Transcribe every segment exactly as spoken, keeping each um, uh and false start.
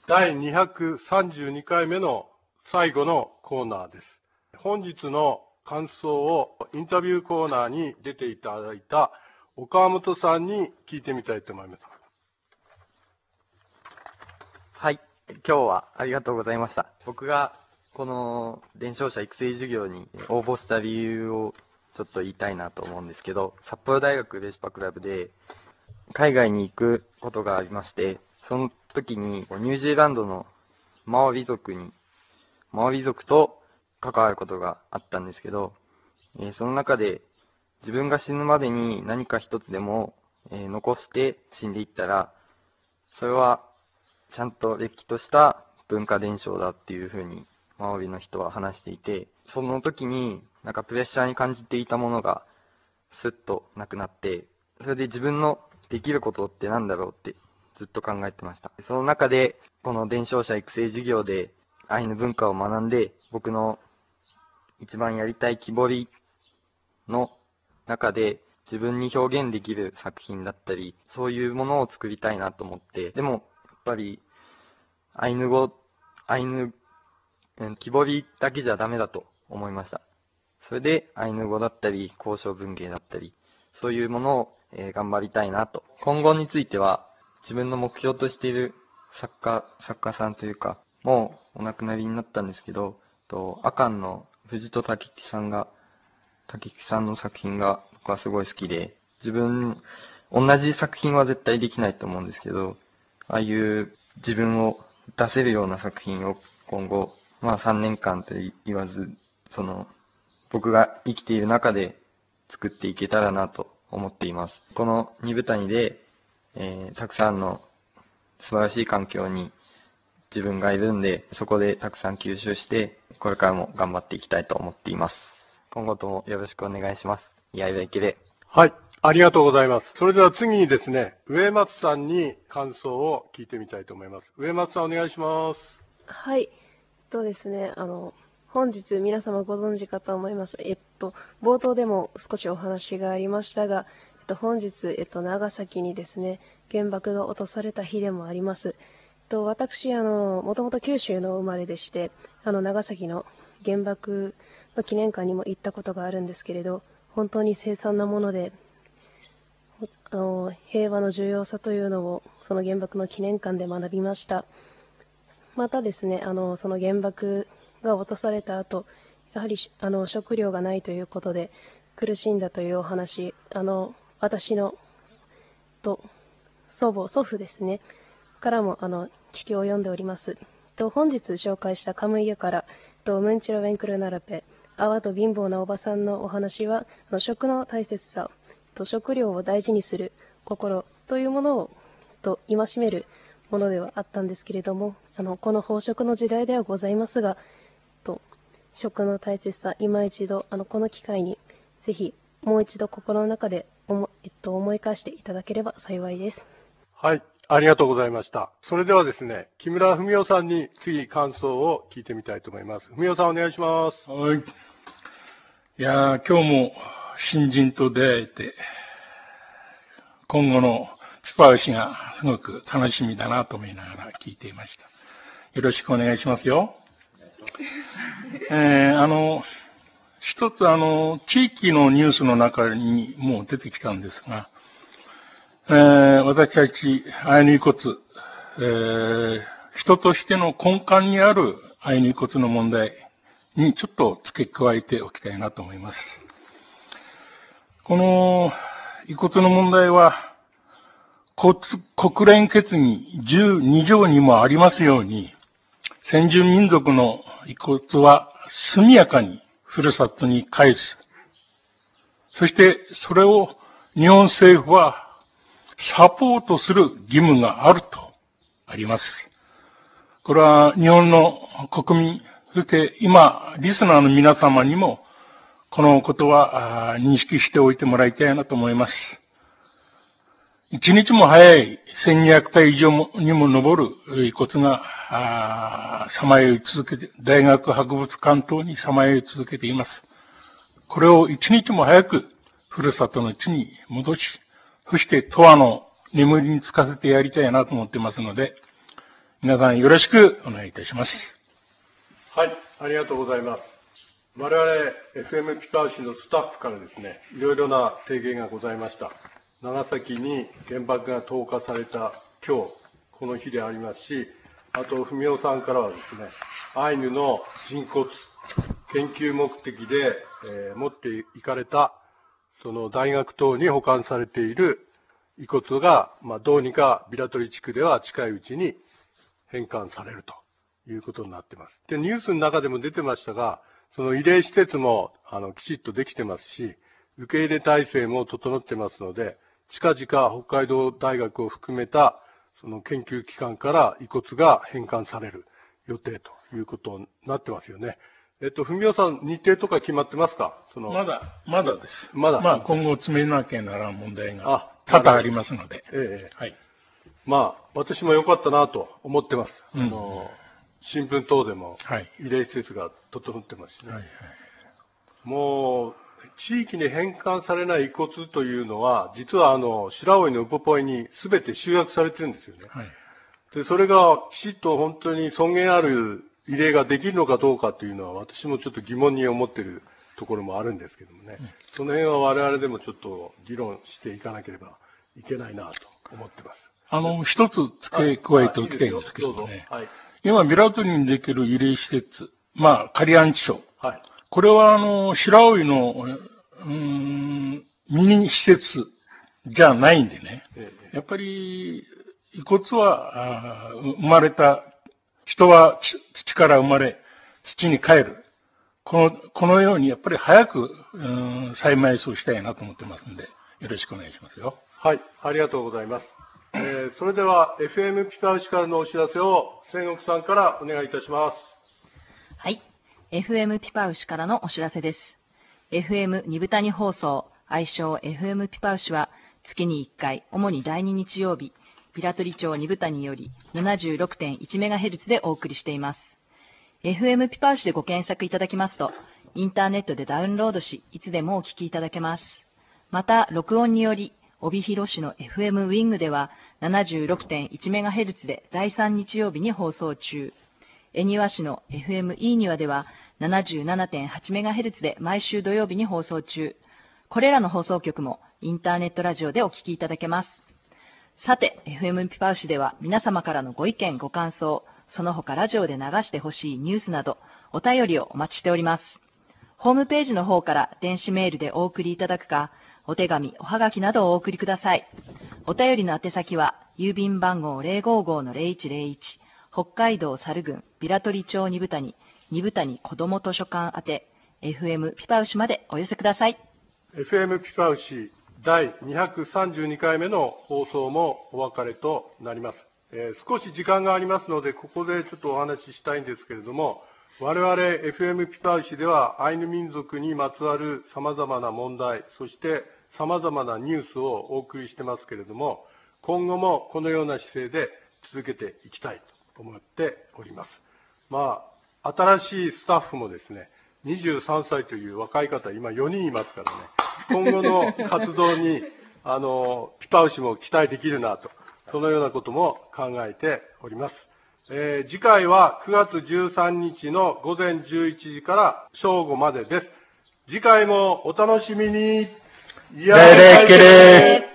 だいにひゃくさんじゅうにかいめの最後のコーナーです。本日の感想をインタビューコーナーに出ていただいた岡本さんに聞いてみたいと思います。 はい、今日はありがとうございました。僕がこの伝承者育成授業に応募した理由をちょっと言いたいなと思うんですけど、札幌大学レシパクラブで海外に行くことがありまして、その時にニュージーランドのマオリ族に、マオリ族と関わることがあったんですけど、えーその中で自分が死ぬまでに何か一つでも、えー残して死んでいったら、それはちゃんとれっきとした文化伝承だっていうふうにマオリの人は話していて、その時になんかプレッシャーに感じていたものがスッとなくなって、それで自分のできることってなんだろうってずっと考えてました。その中でこの伝承者育成授業でアイヌ文化を学んで、僕の一番やりたい木彫りの中で自分に表現できる作品だったり、そういうものを作りたいなと思って、でもやっぱりアイヌ語、アイヌ、うん木彫りだけじゃダメだと思いました。それでアイヌ語だったり、交渉文芸だったり、そういうものを、えー頑張りたいなと。今後については、自分の目標としている作家、作家さんというか、もうお亡くなりになったんですけど、とアカンの藤戸武樹さんが、武樹さんの作品が僕はすごい好きで、自分、同じ作品は絶対できないと思うんですけど、ああいう自分を出せるような作品を今後、まあさんねんかんと言わず、その、僕が生きている中で作っていけたらなと思っています。この二部谷で、えーたくさんの素晴らしい環境に自分がいるんで、そこでたくさん吸収して、これからも頑張っていきたいと思っています。今後ともよろしくお願いします。いやいやいけで。 はい、ありがとうございます。それでは次にですね、植松さんに感想を聞いてみたいと思います。植松さんお願いします。 はい。えっとですね、あの、本日皆様ご存知かと思います。えっと、冒頭でも少しお話がありましたが、えっと、本日、えっと、長崎にですね、原爆が落とされた日でもあります。えっと、私、あの、もともと九州の生まれでして、あの、長崎の原爆の記念館にも行ったことがあるんですけれど、本当に凄惨なもので、あの、平和の重要さというのを、その原爆の記念館で学びました。またですね、あの、その原爆が落とされた後、やはりあの食料がないということで苦しんだというお話、あの、私のと祖母、祖父ですね、からもあの聞きを読んでおります。と本日紹介したカムイユからとムンチロウェンクルナラペ、泡と貧乏なおばさんのお話は、あの食の大切さと食料を大事にする心というものをと戒めるものではあったんですけれども、あのこの飽食の時代ではございますが、と食の大切さ、今一度あのこの機会にぜひもう一度心の中で思,、えっと、思い返していただければ幸いです。 はい、ありがとうございました。それではですね、木村文夫さんに次感想を聞いてみたいと思います。文夫さんお願いします。 はい。いやー、今日も新人と出会えて、今後のスパウシがすごく楽しみだなと思いながら聞いていました。よろしくお願いしますよ。えー、あの、一つあの、地域のニュースの中にもう出てきたんですが、えー、私たちアイヌ遺骨、えー、人としての根幹にあるアイヌ遺骨の問題にちょっと付け加えておきたいなと思います。この遺骨の問題は、国連決議じゅうに条にもありますように、先住民族の遺骨は速やかにふるさとに返す。そしてそれを日本政府はサポートする義務があるとあります。これは日本の国民、そして今リスナーの皆様にもこのことは認識しておいてもらいたいなと思います。一日も早いせんにひゃくたい以上にも上る遺骨がさまよい続けて、大学博物館等にさまよい続けています。これを一日も早くふるさとの地に戻し、そして永遠の眠りにつかせてやりたいなと思っていますので、 皆さんよろしくお願いいたします。 はい、ありがとうございます。我々 エフエム ピパウシのスタッフからですね、いろいろな提言がございました。長崎に原爆が投下された今日、この日でありますし、あと、文雄さんからはですね、アイヌの人骨、研究目的で、えー、持っていかれた、その大学等に保管されている遺骨が、まあ、どうにかビラトリ地区では近いうちに返還されるということになっています。で、ニュースの中でも出てましたが、その慰霊施設もあのきちっとできてますし、受け入れ体制も整ってますので、近々北海道大学を含めたその研究機関から遺骨が返還される予定ということになってますよね。えっと、文雄さん、日程とか決まってますか？そのまだ、まだです。 まだ。 まあ、今後詰めなきゃならん問題が多々ありますので。 ええ。 はい。 まあ、私も良かったなと思ってます。 うん、 あの、新聞等でも、 はい、 慰霊施設が整ってますしね。 はいはい、 もう、地域に返還されない遺骨というのは、実はあの、白老のウポポイに全て集約されてるんですよね。 はい、 で、それがきちっと本当に尊厳ある慰霊ができるのかどうかというのは、私もちょっと疑問に思っているところもあるんですけどもね。うん、その辺は我々でもちょっと議論していかなければいけないなと思ってます。 あの、一つ付け加えておきたいんですけどね。 はい、 今、ビラトリにできる慰霊施設、まあ、仮安置所。 はい。これは、あの、白老の、うーん、ミニ施設じゃないんでね。ええ、やっぱり、遺骨は、生まれた、人は土から生まれ、土に帰る。この、このように、やっぱり早く、うん、再埋葬したいなと思ってますんで、よろしくお願いしますよ。 はい、ありがとうございます。えー、それでは、エフエム ピパウシからのお知らせを、千石さんからお願いいたします。 はい。エフエム ピパウシからのお知らせです。エフエム 二部谷放送、愛称 エフエム ピパウシは、月にいっかい、主にだいに日曜日、ピラトリ町二部谷より ななじゅうろくてんいちメガヘルツ でお送りしています。エフエム ピパウシでご検索いただきますと、インターネットでダウンロードし、いつでもお聞きいただけます。また、録音により、帯広市の エフエム ウィングでは ななじゅうろくてんいちメガヘルツ でだいさん日曜日に放送中。恵庭市の エフエム イーニワでは ななじゅうななてんはちメガヘルツ で毎週土曜日に放送中。これらの放送局もインターネットラジオでお聞きいただけます。さて、エフエム ピパウシでは皆様からのご意見ご感想、その他ラジオで流してほしいニュースなどお便りをお待ちしております。ホームページの方から電子メールでお送りいただくか、お手紙、おはがきなどをお送りください。お便りの宛先は、郵便番号 ゼロごーごーのゼロいちゼロいち、北海道猿郡ビラトリ町二部谷、二部谷子ども図書館宛て、エフエム ピパウシまでお寄せください。 エフエム ピパウシだいにひゃくさんじゅうにかいめの放送もお別れとなります。えー、少し時間がありますので、ここでちょっとお話ししたいんですけれども、我々 エフエム ピパウシではアイヌ民族にまつわる様々な問題、そして様々なニュースをお送りしてますけれども、今後もこのような姿勢で続けていきたいと思っております。まあ、新しいスタッフもですね、にじゅうさんさいという若い方、今よにんいますからね、今後の活動に、あの、ピパウシも期待できるなと、そのようなことも考えております。えー、次回はくがつじゅうさんにちのごぜんじゅういちじから正午までです。次回もお楽しみに。 やれけれ。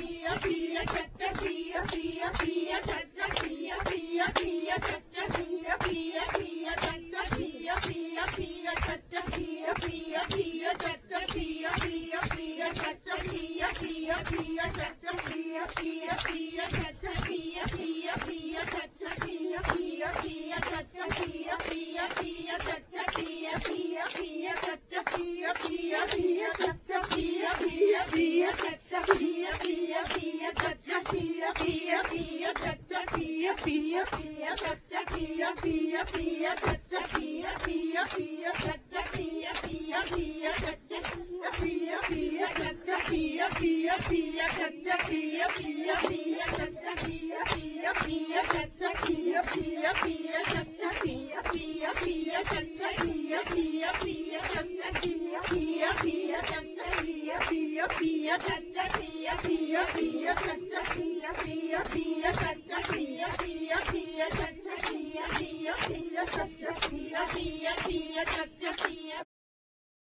Pia, pia, pia, pia, pia, pia, pia, pia, pia, pia, Pia, pia, pia, pia, pia, pia, pia, pia, pia, pia, pia,